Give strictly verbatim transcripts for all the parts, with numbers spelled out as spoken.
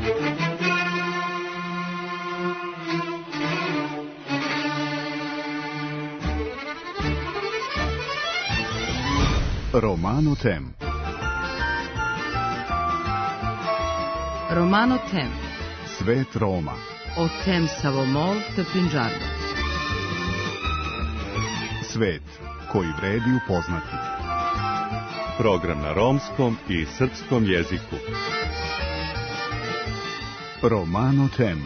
Romano Tem. Romano Tem. Svet Roma. O tem Savomol te Punjaba. Svet koji vredi upoznati. Program na romskom i srpskom jeziku. Romano Tem.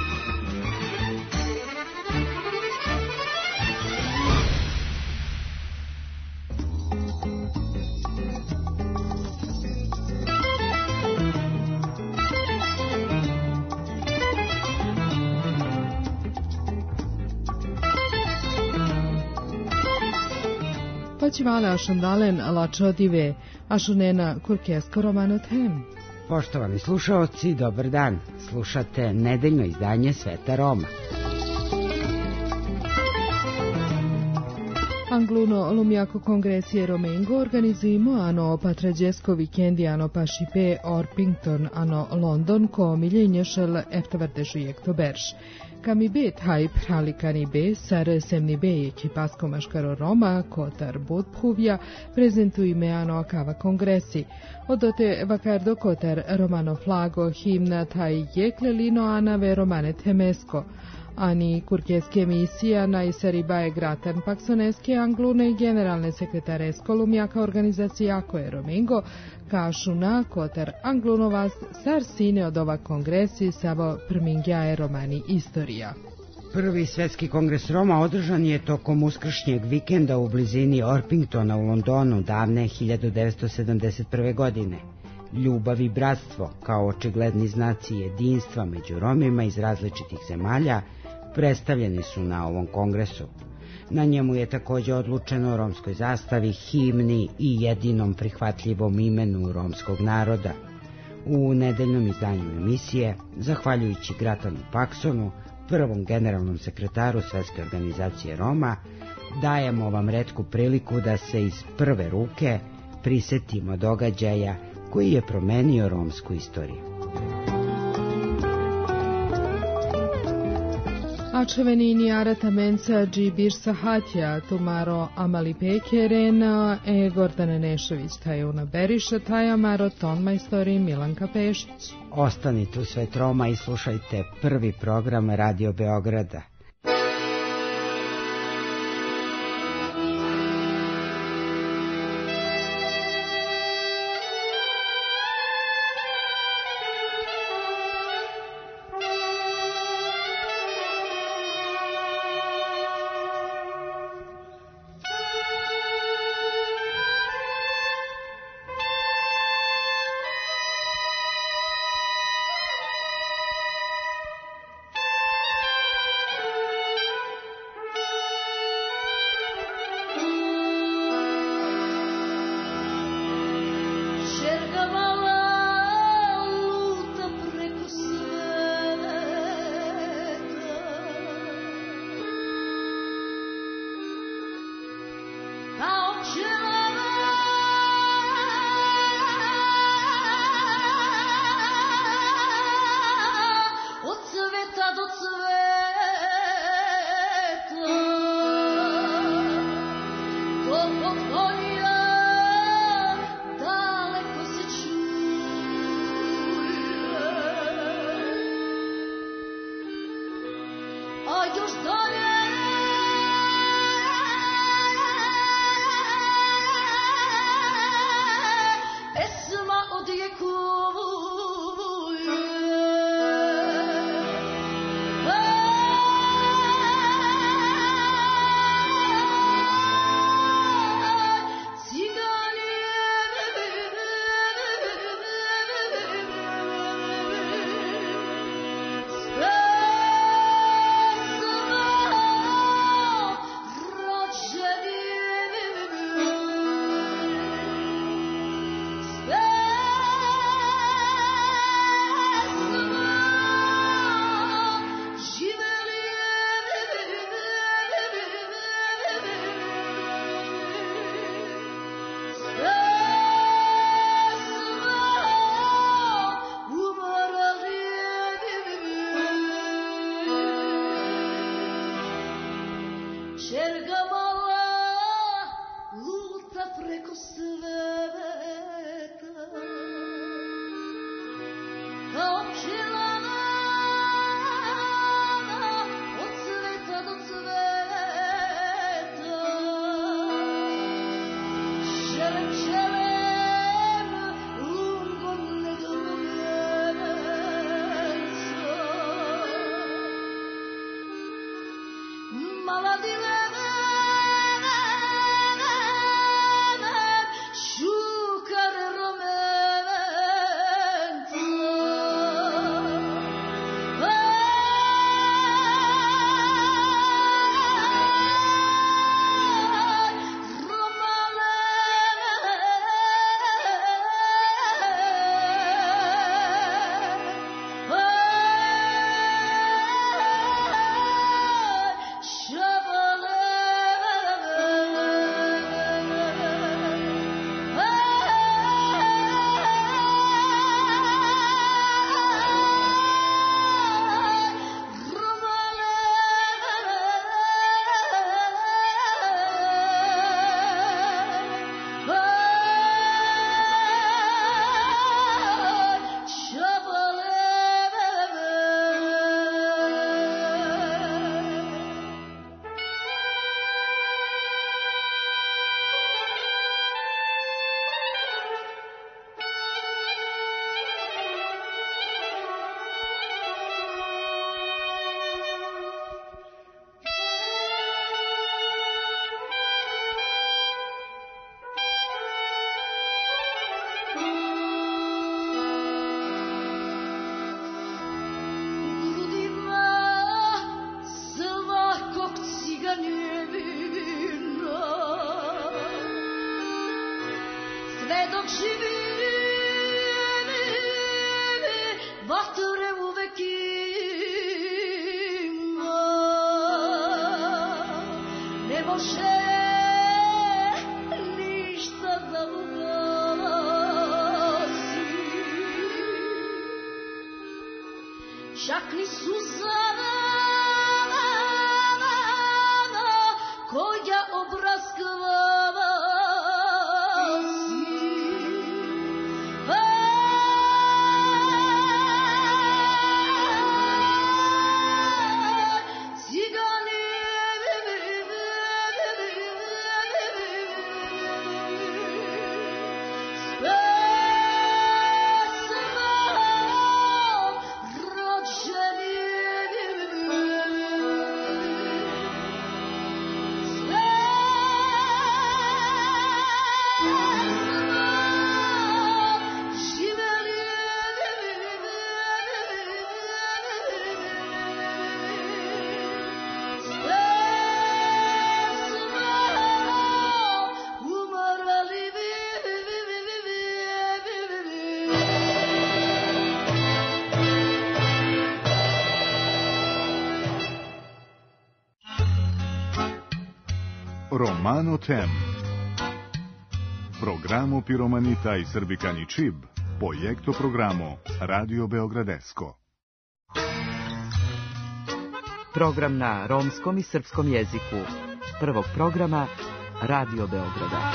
Počivale ašundalen lačodive, ašunena kurkesko Romano Tem. Poštovani slušaoci, dobar dan. Slušate nedeljno izdanje Sveta Roma. Angluno lumiako kongresije Romengo organizujemo ano patrađesko vikendi ano pašipe Orpington ano London ko miljenješel eftavardežujek to berš. Kami bet hajp halikani be sar semni be ekipasko maškaro Roma kotar budphuvja prezentuj me ano kava kongresi. Odote vakardo kotar Romano flago himna taj jeklelino anave Romane temesko. Ani kurkeske emisija na isaribaje gratan paksoneske anglune i generalne sekretare Kolumjaka organizacija koje Romengo kašu na kotar anglunovas sar sine od ova kongresi savo prmingjaje romani istorija. Prvi svetski kongres Roma održan je tokom uskršnjeg vikenda u blizini Orpingtona u Londonu davne hiljadu devetsto sedamdeset prve. godine. Ljubav i bratstvo kao očigledni znaci jedinstva među Romima iz različitih zemalja predstavljeni su na ovom kongresu. Na njemu je također odlučeno o romskoj zastavi, himni i jedinom prihvatljivom imenu romskog naroda. U nedeljnom izdanju emisije, zahvaljujući Gratanu Paksonu, prvom generalnom sekretaru Svetske organizacije Roma, dajemo vam retku priliku da se iz prve ruke prisetimo događaja koji je promenio romsku istoriju. Ačevenini aratamenca džibir sahatja tumaro amali pekerena e Gordana Nešović tajuna beriša tajamaro tonma istoriji Milanka Pešić. Ostanite u Svet Roma i slušajte prvi program Radio Beograda. Oh Čerga mala luta preko sveta, kao pčela od cveta do cveta. Želem, želem, lungo nedorvenca. Mala dileme, šukar romenca. Dok živim, vatre uvek ima. Ne može ništa da ugasi, čak ni suzana koja obraskava. Romano Tem. Programo Piromanita i Srbikani Čib, projekto programo Radio Beogradesko. Program na romskom i srpskom jeziku. Prvog programa Radio Beograda.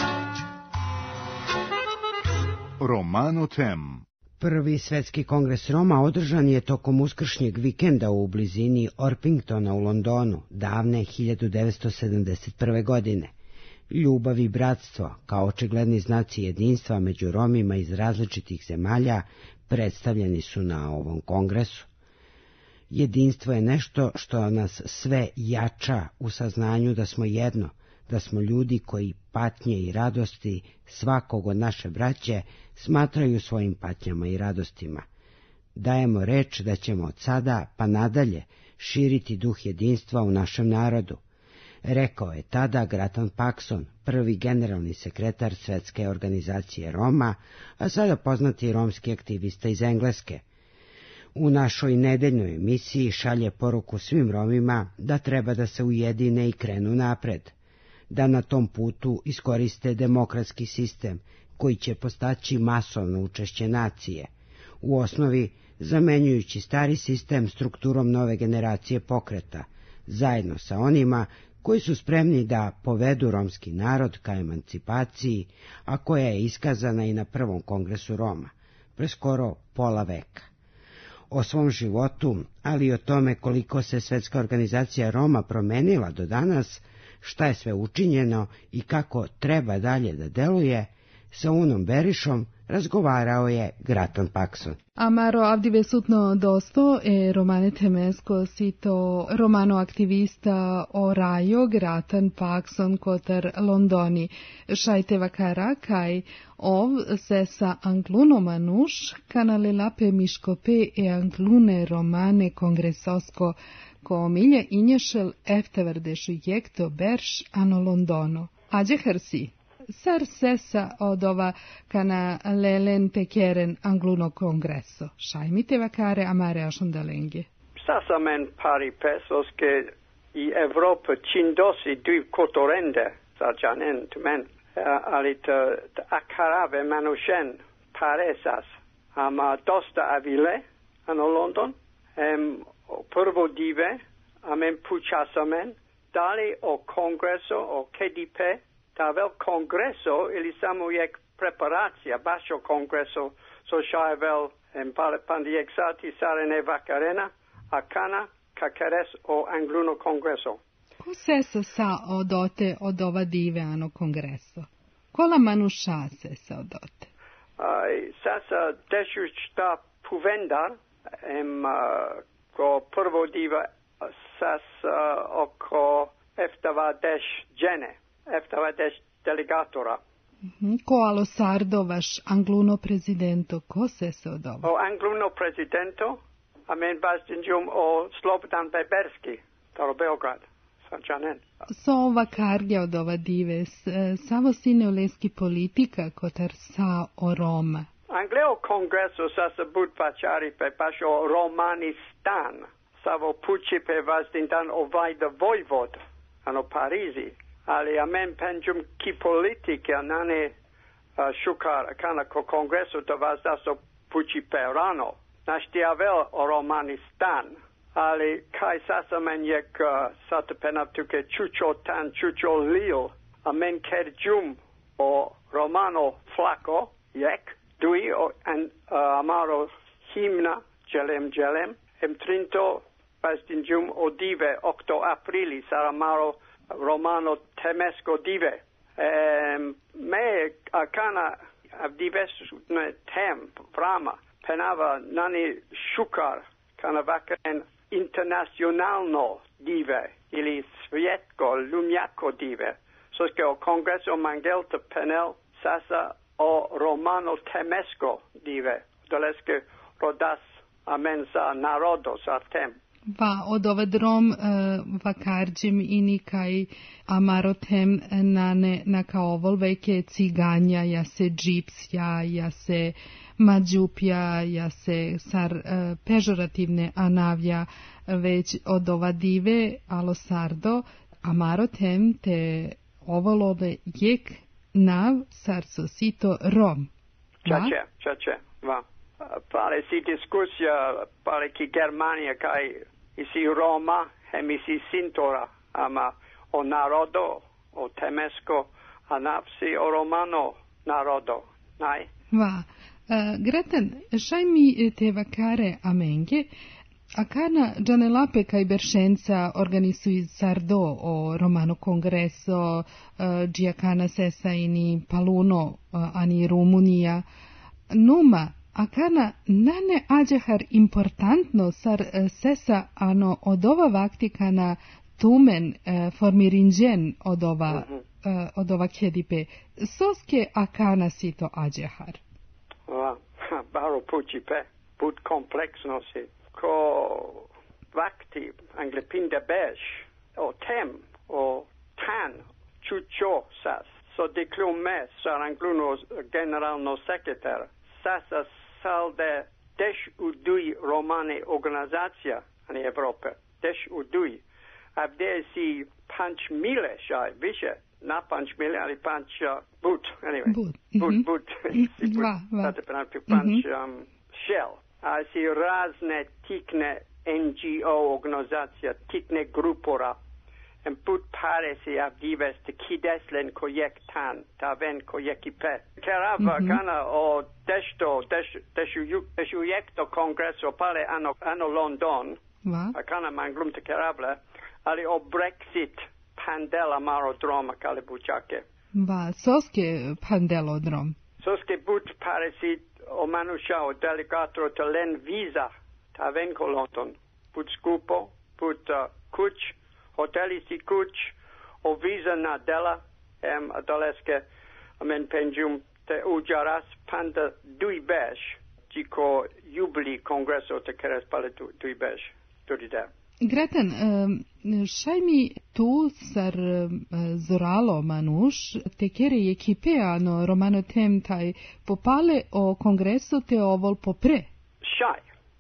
Romano Tem. Prvi svetski kongres Roma održan je tokom uskršnjeg vikenda u blizini Orpingtona u Londonu, davne hiljadu devetsto sedamdeset prve. godine. Ljubav i bratstvo, kao očigledni znaci jedinstva među Romima iz različitih zemalja, predstavljeni su na ovom kongresu. Jedinstvo je nešto što nas sve jača u saznanju da smo jedno, da smo ljudi koji patnje i radosti svakog od naše braće smatraju svojim patnjama i radostima. Dajemo reč da ćemo od sada pa nadalje širiti duh jedinstva u našem narodu, rekao je tada Gratan Paxson, prvi generalni sekretar Svetske organizacije Roma, a sada poznati romski aktivista iz Engleske. U našoj nedeljnoj emisiji šalje poruku svim Romima da treba da se ujedine i krenu napred, da na tom putu iskoriste demokratski sistem koji će postaći masovno učešće nacije, u osnovi zamenjujući stari sistem strukturom nove generacije pokreta, zajedno sa onima koji su spremni da povedu romski narod ka emancipaciji, a koja je iskazana i na prvom kongresu Roma, pre skoro pola veka. O svom životu, ali i o tome koliko se Svetska organizacija Roma promenila do danas, šta je sve učinjeno i kako treba dalje da deluje, sa Unom Berišom razgovarao je Gratan Paxson. Amaro avdive sutno dosto e romane temesko sito romano aktivista orajo Gratan Paxson kotar Londoni šajte vakara kaj ov se sa angluno manuš kanale lape miškope e anglune romane kongresosko komilje inješel efteverdešu jekto berš ano Londono. Ađe hersi. Sar sessa odova kana lelen tekeren angluno kongreso. Šajmite vakare amare ašondalenge. Sasa men pari pesos ke i Evropa čindosi dui kotorende sa janen men ali te akarave manushen paresas ama dosta avile ano London em prvo dive amen puchasamen dali o kongreso o K D P Tavel kongreso ili samo jek preparacija bašo kongreso so šajvel em pandi exati sarene vakarena akana kakeres o angluno kongreso. Ko sesa sa odote od ova dive ano kongreso? Kola manuša sesa odote? Ai sasa deshu šta puvendar em uh, ko prvo diva sasa oko eftava deš džene. Eftavades delegatora. Mm-hmm. Ko alo sardo vaš angluno prezidento, ko se se odova? O angluno prezidento, amen bastinjum o Slobodan Beberski, taro Beograd, sančanen. So ova karge od ova dives, savo sine oleski politika kotar sa o Roma. Angleo kongreso sa se bud pačari pe paš o Romanistan, savo puči pe vastindan o vajda vojvod, ano Parizi. Ali amen penjum ki politika nane uh, shukar kana ko kongresu to vas daso puchi perano. Našti avel o Romanistan. Ali kai sasa men jek uh, sata penaptuke chucho tan chucho lil. Amen kerjum o Romano flaco jek. Dui o an uh, amaro himna jelem jelem. Em trinto pastinjum o dive octo aprili saramaro Romano temesco dive. Um, me akana avdives tem vrama penava nani shukar kana vakaen internacionalno dive ili svjetko lumjako dive. Soske o kongreso mangelta penel sasa o Romano temesco dive. Doleske rodas amen sa narodo sa tem. Va od ova drom uh, vakarđim ini kaj amarotem nane na kaovol veke ciganja, ja se džipsja, ja se mađupja, ja se sar uh, pežorativne anavja već od ova dive alo sardo amarotem te ovolove jek nav sar sosito rom. Čače, čače, va. Pare si diskusija, pare ki Germania kaj isi Roma, hem isi Sintora, ama o narodo, o temesko, a nafsi o Romano narodo, naj? Va, uh, Gratan, šaj mi te vakare amenge, akana džanelape kaj beršenca organizuj sardo o Romano kongreso, uh, džiakana sesa ini Paluno, uh, ani Rumunija, numa, akana nane ađahar importantno sar uh, sesa ano od ova vaktikana tumen uh, formirinđen od ova, mm-hmm. uh, od ova kedipe. Soske akana sito ađahar? Va, baro pući pe, put kompleksno si. Ko vakti anglepinde bež, o tem, o tan, čučo sas, so diklume sar angluno generalno sekretar, sasa salde deš udui romane organizacija ani Evrope, deš udui. Avde si panč mile šaj, više, na panč mile, ali panč uh, but, anyway. But, but, mm-hmm. but, si but, va, va. Sate penalpi panč Mm-hmm. um, shell. A si razne tikne N G O organizacija, tikne grupora, em put paresi avdives te kideslen kojek tan, ta ven kojek ipe. Kerava Mhm. kana o desto, deshu jekto kongreso pale ano, ano London, Va? kana manglum te keravle, ali o Brexit pandela maro droma kale buchake. Va, soske pandelodrom. Soske but paresi o manusha o delegatro te len visa ta ven ko London. Put skupo, put uh, kuch, hoteli si kuch, o visa na dela, em adoleske, amen penjum te ujaras panda dui besh, jiko jubili kongreso te keres pale du, dui besh, tudi da. Greten, šaj mi tu sar zoralo manuš, te kere ekipe ano romano tem taj popale o kongreso te ovol popre. Šaj,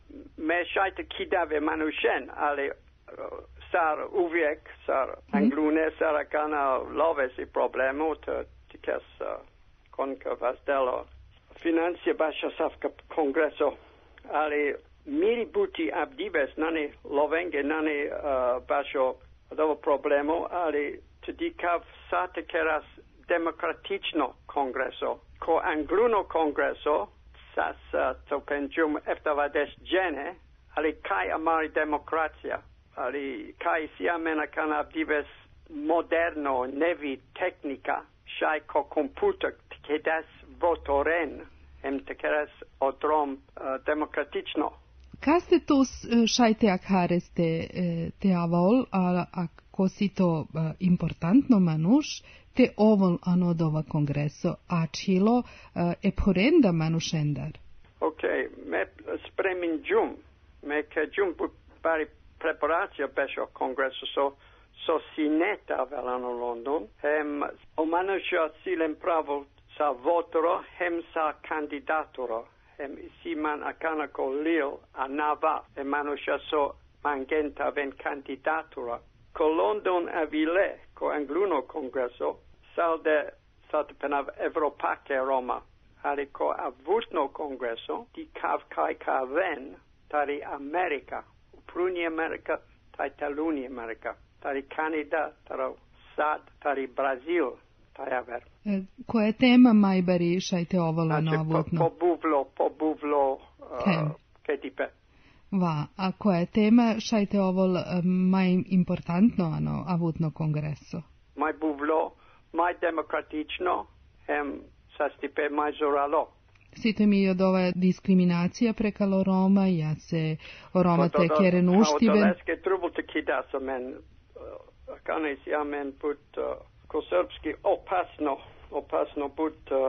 me šaj te kidave manushen, ali uh, sar uvijek, sar anglune, sar akana loves i problemu, te tikes uh, konka vazdelo financije baša savka kongreso, ali miri buti abdives nani lovenge nani uh, bašo dovo problemu, ali tedikav sate keras demokratično kongreso, ko angluno kongreso, sas uh, to penjum eftavades gene, ali kai amari demokracija, ali kai siamena kan abdives moderno nevi teknika, shai ko computer kedas votoren, em te keras odrom uh, demokratično. Kaste to šajte ak hares te, te avol, a ako si to importantno manuš, te ovol anodova kongreso, a čilo e porenda manušendar. Ok, me spremin džum, me ke džum pari preparacija bešo kongreso, so, so sineta velano London, hem o manuša silem pravo sa votoro, hem sa kandidatoro. Em si man akana ko lil a nava e manusha so mangenta ven candidatura. Ko London avile, ko angluno kongreso, salde salde penav Evropake Roma, ali ko avutno kongreso, di kav kai kaven, tari Amerika, upruni Amerika, tai taluni Amerika, tari Kanada, taro sad, tari Brazil, taj aver. Koja je tema majbari šajte ovola znači, novotno? Po, pobuvlo, pobuvlo uh, ketipe. Va, a koja je tema šajte ovol maj importantno ano avutno kongreso? Maj buvlo, maj demokratično, em sastipe maj zoralo. Sito mi od ova diskriminacija prekalo Roma, ja se o Roma te keren uštiven. Odoleske trubul te kidasa men, uh, kanis ja men put uh, ko srpski opasno, opasno put uh,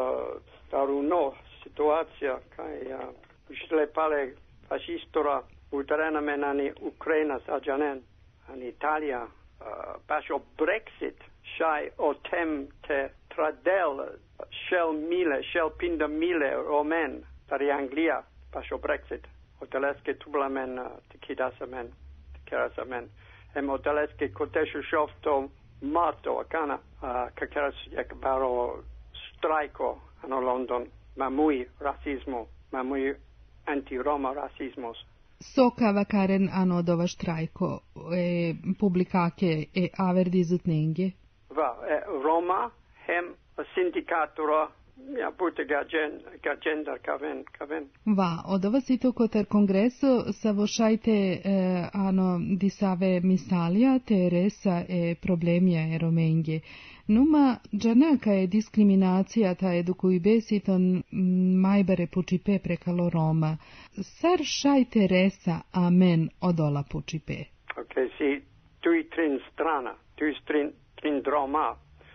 taruno situacija kaj uh, šle pale fašistora uterena men ani Ukraina sađanen, ani Italija, uh, baš o Brexit, šaj o tem te tradel, šel mile, šel pinda mile romen, tari Anglija, baš o Brexit, o teleske tubla men, uh, te kidasa men, te kerasa men, em o teleske kotešu šofto Marto akana uh, kakeras jak baro strajko ano London mamui rasismo mamui anti-Roma rasismos. Sokava karen ano dova štrajko e publikake e averdizutnenge. Va e, Roma hem sindikatura ja pute gagen gagenda kaven kaven. Va, od ova sito kotar kongreso sa vošajte eh, ano disave misalija te resa e problemija e romenge. Numa džanaka je diskriminacija ta edukujbe siton majbare pučipe prekalo Roma. Sar šajte resa amen odola pučipe. Ok, si tu i trin strana, tu i trin, trin droma.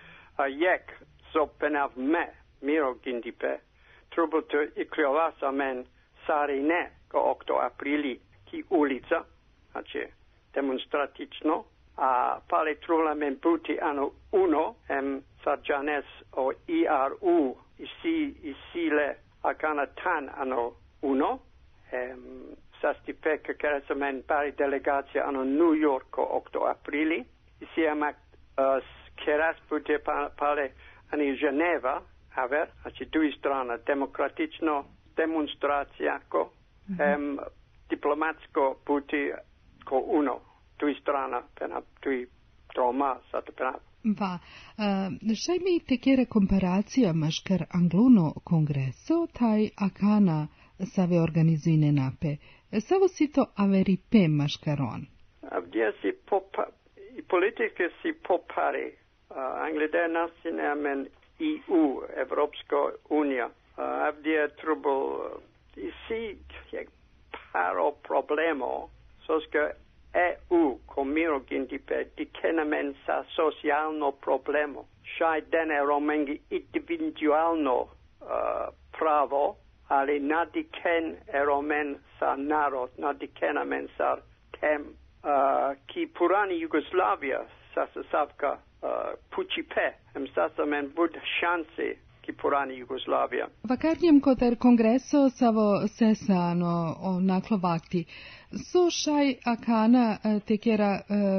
A jek so penav me miro gindipe, trubuto i kriovasa men sarine ko okto aprili ki ulica, znači demonstratično, a pale trula men buti ano uno, em sarjanes o I R U, isi, isile akana tan ano uno, em sastipe che keresa men pari delegacija ano New York ko okto aprili, isi amak uh, keras buti pale ani Ženeva, haver, znači tu strana demokratično demonstracijako, mm-hmm. em, diplomatsko puti ko uno, tu strana, pena, tu Roma sa te penava. Va, uh, Shaimi te chiede comparația mașcar angluno congreso, tai acana save organizuine nape. Savo sito averi pe mașcaron. Avdia si popa, i politike si popare. Uh, Anglide nasine amen E U, Evropska unija. Uh, avdia trubul, uh, si je paro problemo, soska E U, komiro gindipe, dikenamen sa socialno problemo. Shai dene romengi individualno uh, pravo, ali nadiken eromen sa narod, nadikenamen sa tem, uh, ki purani Jugoslavia, sa se savka uh, pucipe, em sasa men bud šansi ki purani Jugoslavia. Vakarnjem koter kongreso savo sesano o naklovakti, so šaj akana te kjera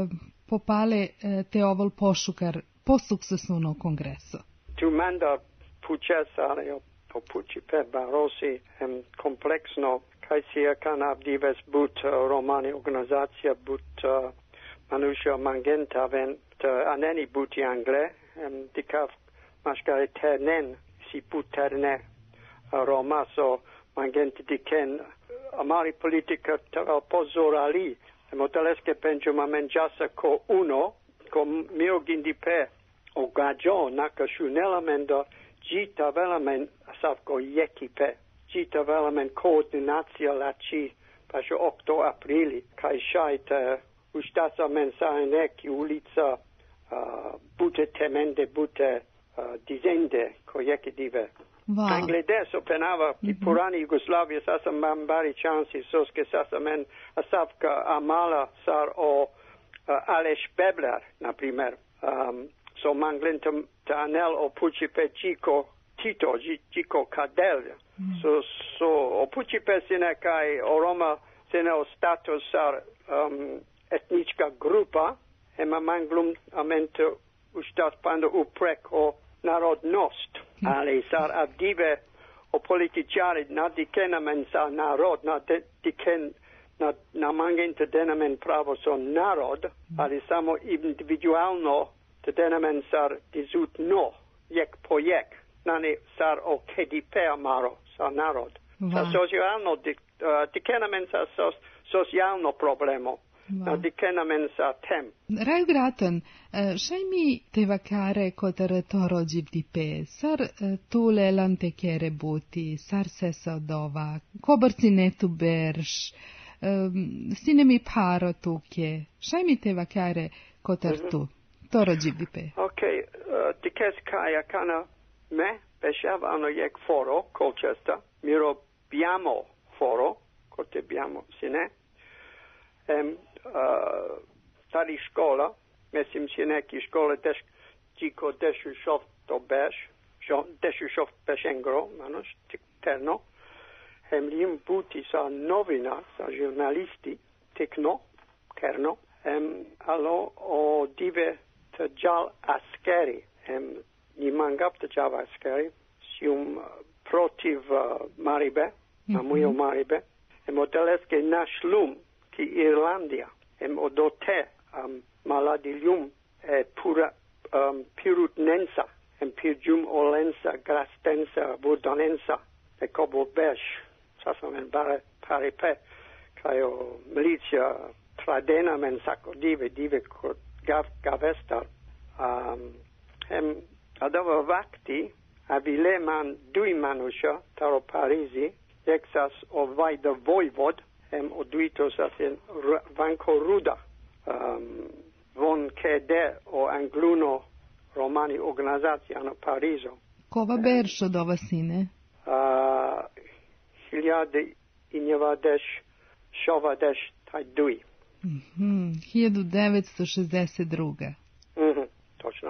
popale te ovol pošukar po sukcesuno kongreso. Tu manda pučesali po pucipe barosi em kompleksno, kaj si akana abdives but uh, romani organizacija but uh, manusha mangenta ven aneni buti angle, em dikav maškare ternen, si put terne uh, Roma, so mangente diken amari politica taval pozorali, moteleske penjuma menjasa ko uno, ko mio gindipe o gajo naka shunela mendo, gita velamen savko jekipe, gita velamen koordinacija lači, pašo okto aprili, kaj šajte ustasa mensajnek ulica uh, bute temende, bute uh, dizende, ko jeki dive. Wow. Anglede so penava ki mm-hmm. purani Jugoslavia sasa mambari chansi soske sasa men asavka amala sar o uh, Aleš Bebler, na primer. Um, so manglentam ta anel o pucipe Chico Tito, Chico Cadel. Mm. So, so o pucipe sine kai o Roma sine o status sar um, etnička grupa, ema manglum amento ustas pando uprek o narodnost. Mm. Ali sar avdive o političari na dikenamen sa narod, na de, diken, na, na mangente denamen pravo so narod, mm. ali samo individualno te denamen sar dizut no, jek po jek, nani sar o K D P amaro, sa narod. Wow. Sa socialno, di, uh, dikenamen sa sos, socialno problemo. Wow. Na dikenamen sa tem. Raju graton, šaj mi te vakare kotar toro givdipe, sar tule lante kere buti, sar sesa odova, kobarci netu berš, um, sine mi paro tukje, šaj mi te vakare kotar mm-hmm. tu, toro givdipe. Ok, uh, dikes kaja kana me, beshav ano jek foro, Colchester, miro biamo foro, kote biamo, sine, em, Uh, tali škola, mislim si neki škole deš, čiko dešu šoft to beš, šo, dešu šoft bešengro, manos, terno, hem lim puti sa novina, sa žurnalisti, tekno, kerno, hem alo o dive te džal askeri, hem nimangap te džal askeri, sium protiv uh, Maribe, mm-hmm. namujo Maribe, hem odeleske naš lum, ki Irlandia, em odote um, maladilium e pura um, pirutnensa, em pirjum olensa, grastensa, burdonensa, e kobo besh, sasamen bare paripe, kajo milicia tradena men sako dive, dive kot gav, gavestar. Um, em adava vakti, avile man dui manusha, taro Parisi, exas o vajda vojvod, em oduitos asin vanko ruda um, von kede o angluno romani organizacija na Parizo. Kova berš od ova sine? Uh, hiljade i njevadeš šovadeš taj duj. Mm-hmm. hiljadu devetsto šezdeset druga. Mm-hmm, točno.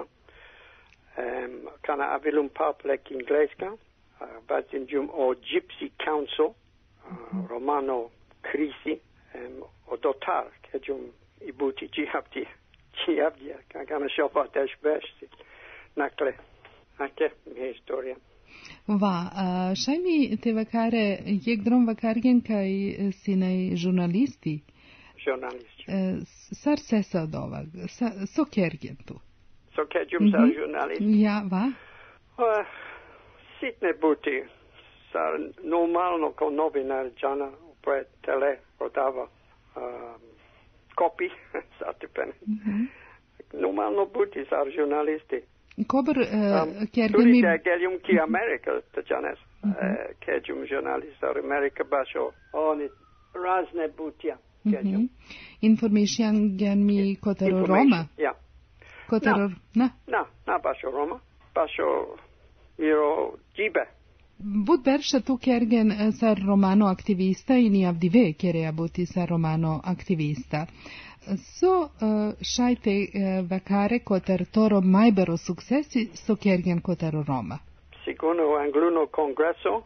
Um, kana avilum paplek ingleska, uh, bazinjum o Gypsy Council, uh, mm-hmm. romano krisi, um, o dotar, keďum i buti džihavti, džihavdija, kakana šofa tež bešci. Nakle, ake je istorija. Va, šaj mi te vakare, jek drom vakarjen kaj sinaj žurnalisti? žurnalisti. E, sar sesa od ovog, sa, so kergen tu. So keđum sa Mhm. žurnalisti. Ja, va? Uh, sitne buti, sa normalno kao novinar džana pre tele prodava um, kopi, satipene. Mhm. Normalno buti sa žurnalisti. Kober e, Um, kergen mi... Turite keljum ki Amerika, to džanes. Uh, keđum žurnalist sa Amerika baš o, oni razne butija keđum. Mhm. Informišjangen mi kotaro Roma. Information, ja. Kotaro... Na. Na, na baš o Roma, baš o miro džibe. Bud bersha tu kergen eh, sa romano aktivista i ni avdive kerea buti sa romano aktivista. So uh, šajte uh, vakare kotar toro majbero successi so kergen kotaro Roma. Sigurno angluno congresso,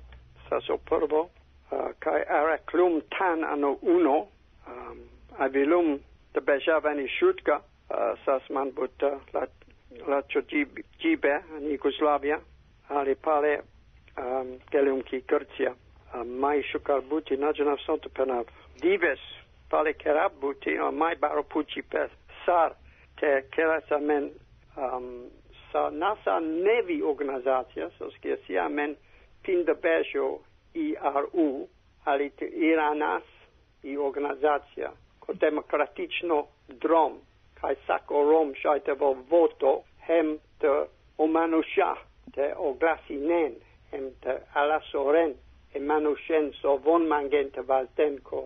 sa so prvo, uh, kai era klum tan ano uno, um, avilum de bejavani šutka, uh, sas man but uh, la, la čo džibe an Jugoslavia, ali pale um, kelium ki Grcia, um, mai šukar buti nađenav sonto penav. Dives, pale kerab buti, o mai baro pući pe sar, te kerasa men um, sa nasa nevi organizacija, so skje sija men pinda bežo I R U, ali te Iranas I organizacija, ko demokratično drom, kaj sako Rom šajte vo voto, hem te omanuša, te oglasinen, hem te alasoren, e manušen so von mangente valten ko,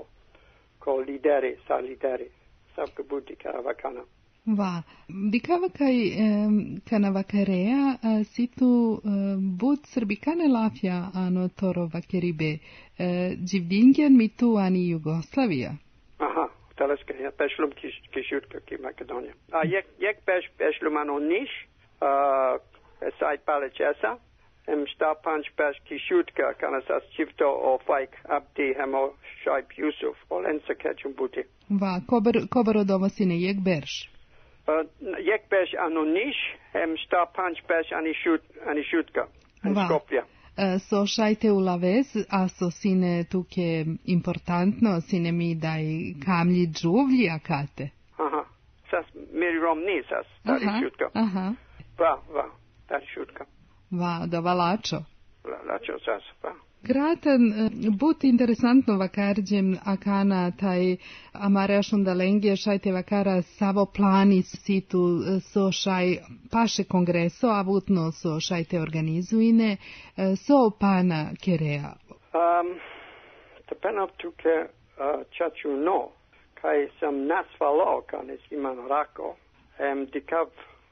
ko lideri, sa lideri, sabke buti karavakana. Va, dicava kai eh, canavacarea eh, situ eh, bud srbikane lafia ano toro vakeribe eh, Đivdingen mi tu ani Jugoslavia. Aha, teleske, ja, pešlum ki, ki šutka ki Makedonija. A jek, jek peš, pešlum ano niš, uh, sajt pale česa, em šta panč peš ki šutka, kana sas čivto o fajk abdi hemo šajp Jusuf, o lensa kećum buti. Va, kober, kober od ovo sine jek berš. Uh, jek peš ano niš, em šta panč peš ani, šut, ani šutka, en Va. Skopja. Uh, so šajte u lavez, a so sine tuke importantno, sine mi daj kamlji džuvlji akate. Aha, sas miri rom ni sas, tari Aha, šutka. aha. Va, va, tari šutka. Va, da valačo. La, lačo sas, va. Gratan, but interesantno vakarđem akana taj amareašun da lengje šajte vakara savo plani situ so šaj paše kongreso, a vutno so šajte organizuine, so pana kerea. Um, te penov tuke uh, čaču no, kaj sam nasvalo, ka ne siman rako, em dikav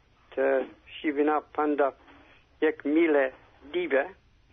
te šivina panda jek mile dive,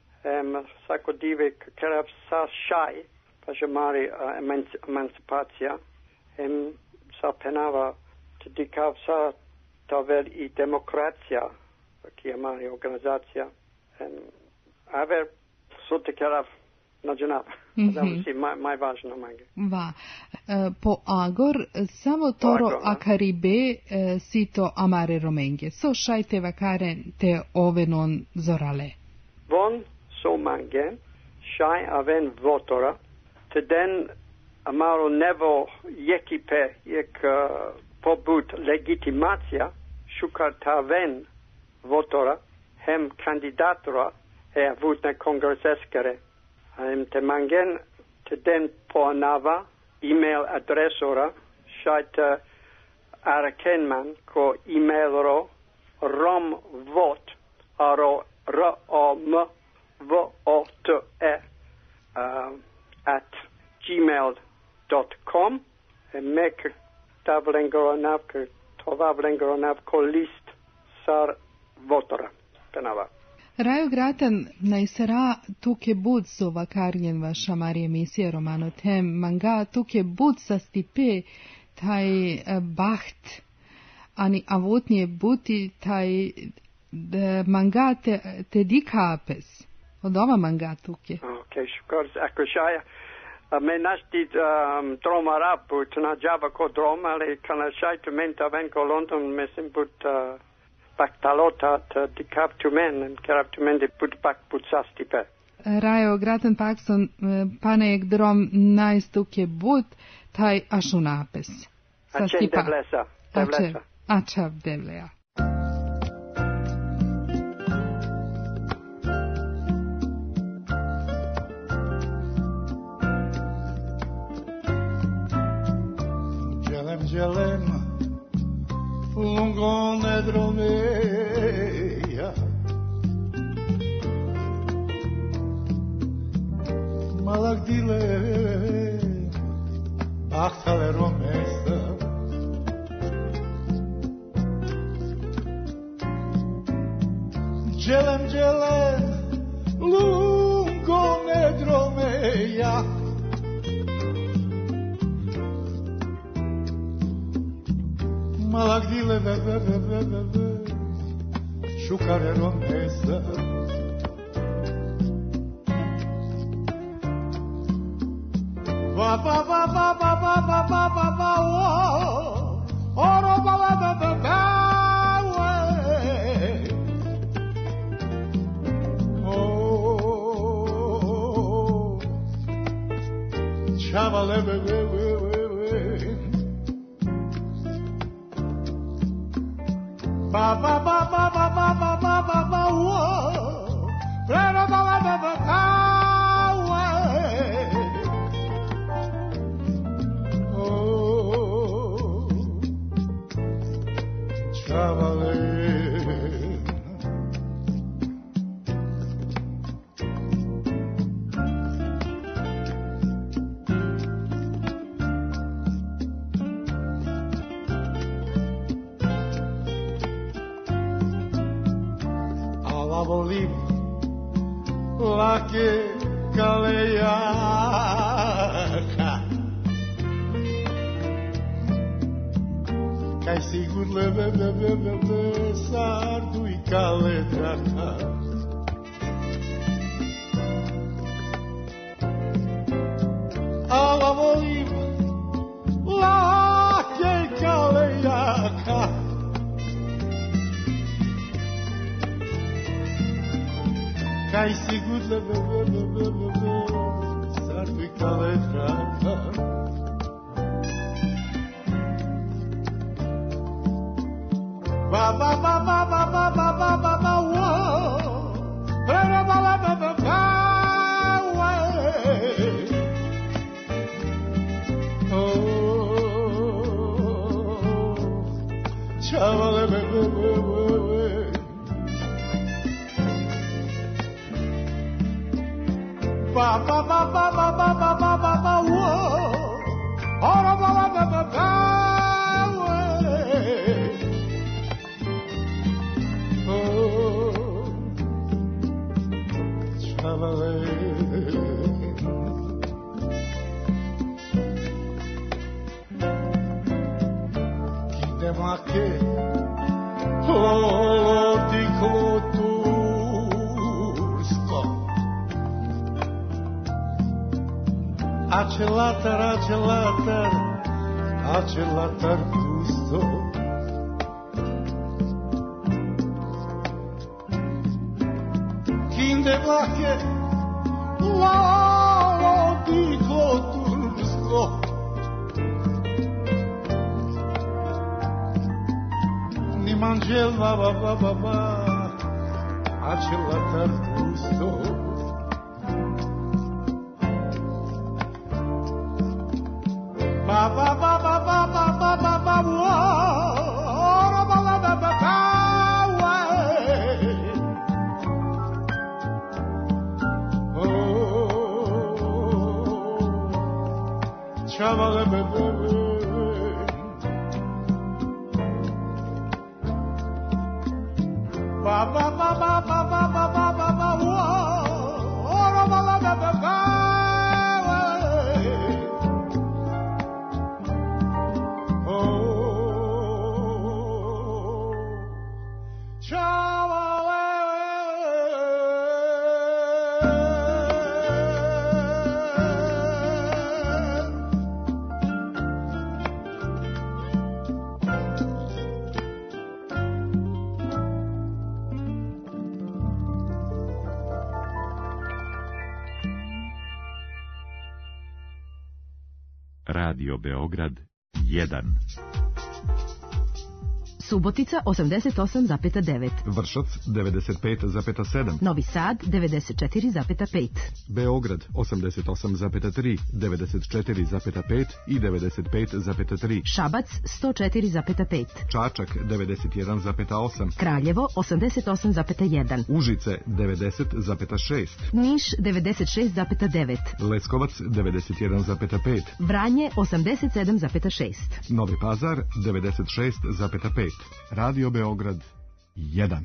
em sako dive kerav sa šaj, pa že mari uh, emanci, emancipacija, em sa penava te dikav sa tavel I demokracija, ki je mari organizacija, em aver so te kerav nađenav. Mhm. Da si maj, maj važno mange. Va, e, po agor samo toro agor, a? akaribe e, sito amare romenge, so šajte vakare te ovenon zorale. Von so mange, šaj aven votora, te den amaro nevo jekipe, jek uh, pobud legitimacija, šukar ta ven votora, hem kandidatora, e avutne kongreseskere. Hem te mangen, te den poanava, email adresora, šajte arakenman, ko emailro, rom vot, aro R-O-M V-O-T-E uh, at gmail dot com e mek tavlengoronav ke tovavlengoronav ko list sar votora penava. Rajo Gratan, najsera tuke bud so vakarnjen vaša Marija emisija romano tem manga, tuke bud sa stipe taj eh, baht, ani avotnje buti taj de manga te, te dikapes. Od ova manga tuke. Ok, šukar, ako šaja, me našti um, droma rabu, na džava ko droma, ali kana šaj tu men ta ven ko London, mislim but uh, pak talota ta dikap tu men, kerap tu men de but pak but sastipe. Rajo Gratan Pakson, panejek drom najstuke bud, taj ašunapes. Acen devlesa. Devlesa. Ačav devleja. Gelem lungo nedro meja, malagdile bahtale romesa, gelem gelem lungo nedro meja, malagdile ve ve ve ve ve ve şukare romesa, va va va va va va va va va va oro va va va va va oh chavale ve ve ve ba ba ba ba ba ba ba ba ba ba wo pero ba ba ba ba ba oh chavale volim lake kalejaka kaj sigur leve leve leve sardu i kaledraka ala volim lake kalejaka kaj sigur leve leve leve sardu i kaledraka ba ba ba ba ba ba ba ba ba ba wo pero ba ba ba ba ba oh chavale be be be be ba ba ba ba ba ba ba ba ba ba wo oro ba ba ba ba ba Che oh dico tursko acelatar acelatar acelatar gusto kinde vlake oh dico tursko Angel va va va va va acelatar gusto va va va va va va va va va ora va va va va va oh chavale bebe ba ba ba ba ba ba ba ba ba ba wo oro ba ba ba ba oh chavale Radio Beograd jedan. Subotica osamdeset osam zarez devet. Vršac devedeset pet zarez sedam. Novi Sad devedeset četiri zarez pet. Beograd osamdeset osam zarez tri, devedeset četiri zarez pet i devedeset pet zarez tri. Šabac sto četiri zarez pet. Čačak devedeset jedan zarez osam. Kraljevo osamdeset osam zarez jedan. Užice devedeset zarez šest. Niš devedeset šest zarez devet. Leskovac devedeset jedan zarez pet. Vranje osamdeset sedam zarez šest. Novi Pazar devedeset šest zarez pet. Radio Beograd jedan.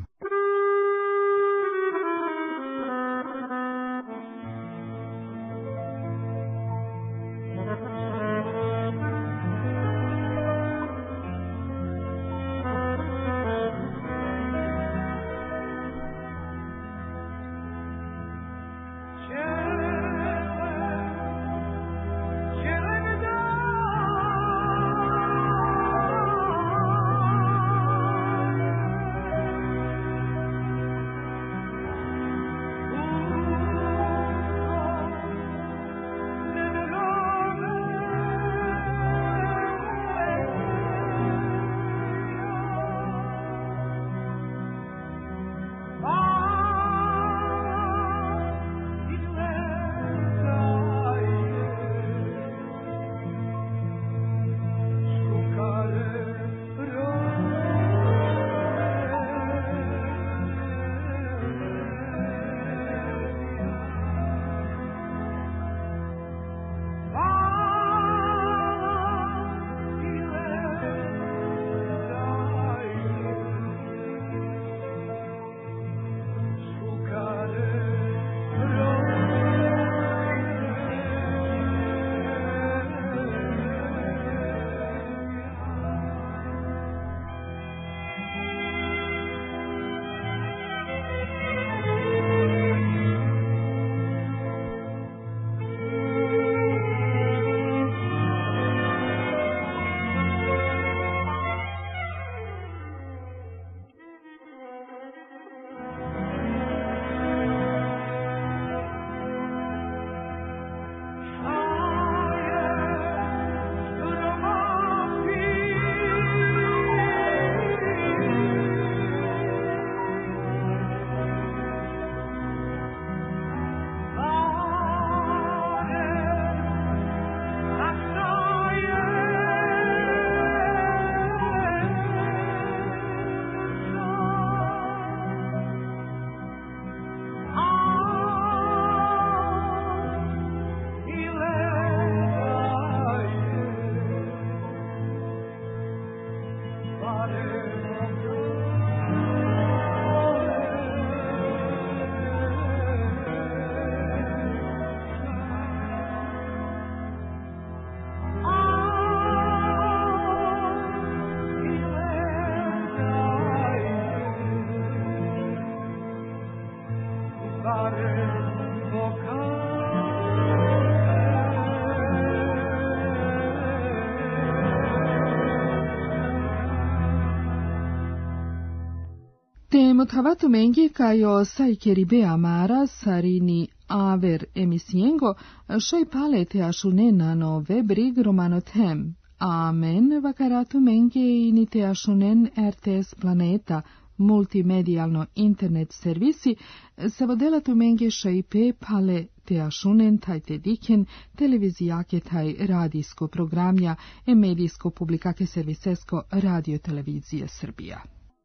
Temotavatu mengi kajo saikeribe amara sarini aver emisiengo shai palete ashune nano webrig romano them. Amen vakaratu mengi inite ashunen R T S Planeta multimedijalno internet servisi savodelatu mengi shai pe pale te ashunen tajte diken televizijake taj radijsko programja e medijsko publikake servisesko radio televizije Srbija.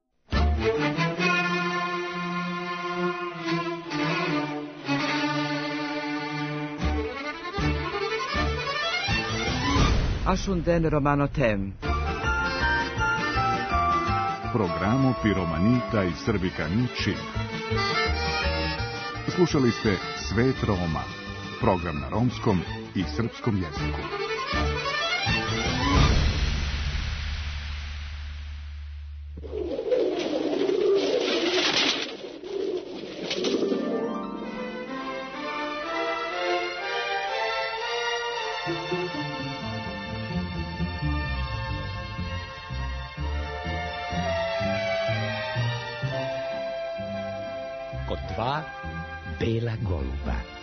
Ashunden Romano Tem. Programo Piromanita i Srbikani Čib. Slušali ste Svet Roma, program na romskom i srpskom jeziku. Kod dva bela goluba.